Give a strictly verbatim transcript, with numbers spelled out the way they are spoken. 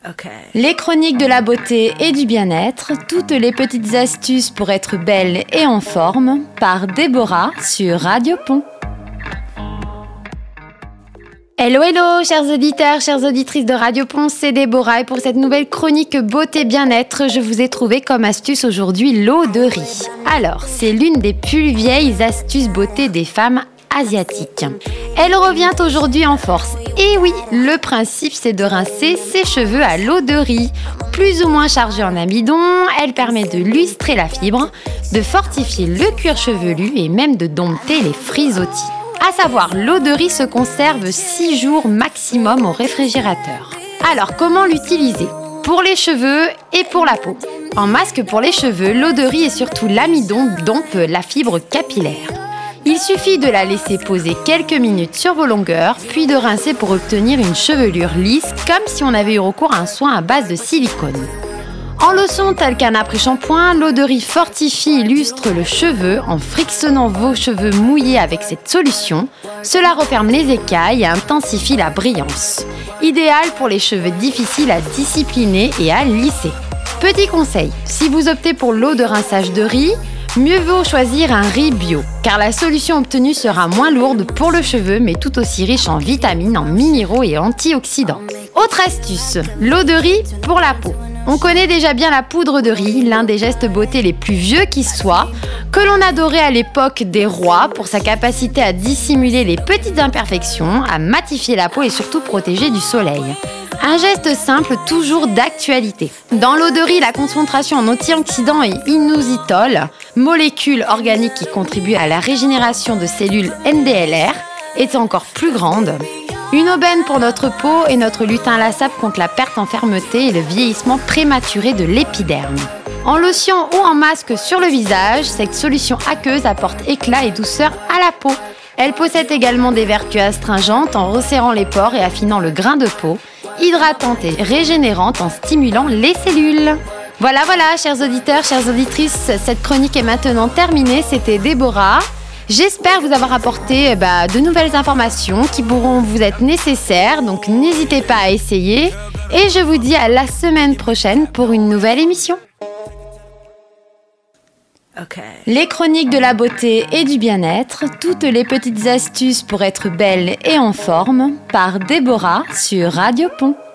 Okay. Les chroniques de la beauté et du bien-être, toutes les petites astuces pour être belle et en forme, par Déborah sur Radio Pont. Hello, hello, chers auditeurs, chères auditrices de Radio Pont, c'est Déborah et pour cette nouvelle chronique beauté bien-être, je vous ai trouvé comme astuce aujourd'hui l'eau de riz. Alors, c'est l'une des plus vieilles astuces beauté des femmes asiatiques. Elle revient aujourd'hui en force. Et oui, le principe c'est de rincer ses cheveux à l'eau de riz. Plus ou moins chargée en amidon, elle permet de lustrer la fibre, de fortifier le cuir chevelu et même de dompter les frisottis. À savoir, l'eau de riz se conserve six jours maximum au réfrigérateur. Alors, comment l'utiliser ? Pour les cheveux et pour la peau. En masque pour les cheveux, l'eau de riz et surtout l'amidon dompent la fibre capillaire. Il suffit de la laisser poser quelques minutes sur vos longueurs, puis de rincer pour obtenir une chevelure lisse, comme si on avait eu recours à un soin à base de silicone. En lotion tel qu'un après-shampoing, l'eau de riz fortifie et lustre le cheveu en frictionnant vos cheveux mouillés avec cette solution. Cela referme les écailles et intensifie la brillance. Idéal pour les cheveux difficiles à discipliner et à lisser. Petit conseil, si vous optez pour l'eau de rinçage de riz, mieux vaut choisir un riz bio, car la solution obtenue sera moins lourde pour le cheveu, mais tout aussi riche en vitamines, en minéraux et antioxydants. Autre astuce, l'eau de riz pour la peau. On connaît déjà bien la poudre de riz, l'un des gestes beauté les plus vieux qui soient, que l'on adorait à l'époque des rois pour sa capacité à dissimuler les petites imperfections, à matifier la peau et surtout protéger du soleil. Un geste simple, toujours d'actualité. Dans l'eau de riz, la concentration en antioxydants et inositol, molécules organiques qui contribuent à la régénération de cellules N D L R, est encore plus grande. Une aubaine pour notre peau et notre lutte inlassable contre la perte en fermeté et le vieillissement prématuré de l'épiderme. En lotion ou en masque sur le visage, cette solution aqueuse apporte éclat et douceur à la peau. Elle possède également des vertus astringentes en resserrant les pores et affinant le grain de peau, hydratante et régénérante en stimulant les cellules. Voilà, voilà, chers auditeurs, chères auditrices, cette chronique est maintenant terminée. C'était Déborah. J'espère vous avoir apporté bah, de nouvelles informations qui pourront vous être nécessaires, donc n'hésitez pas à essayer. Et je vous dis à la semaine prochaine pour une nouvelle émission. Okay. Les chroniques de la beauté et du bien-être, toutes les petites astuces pour être belle et en forme, par Déborah sur Radio Pont.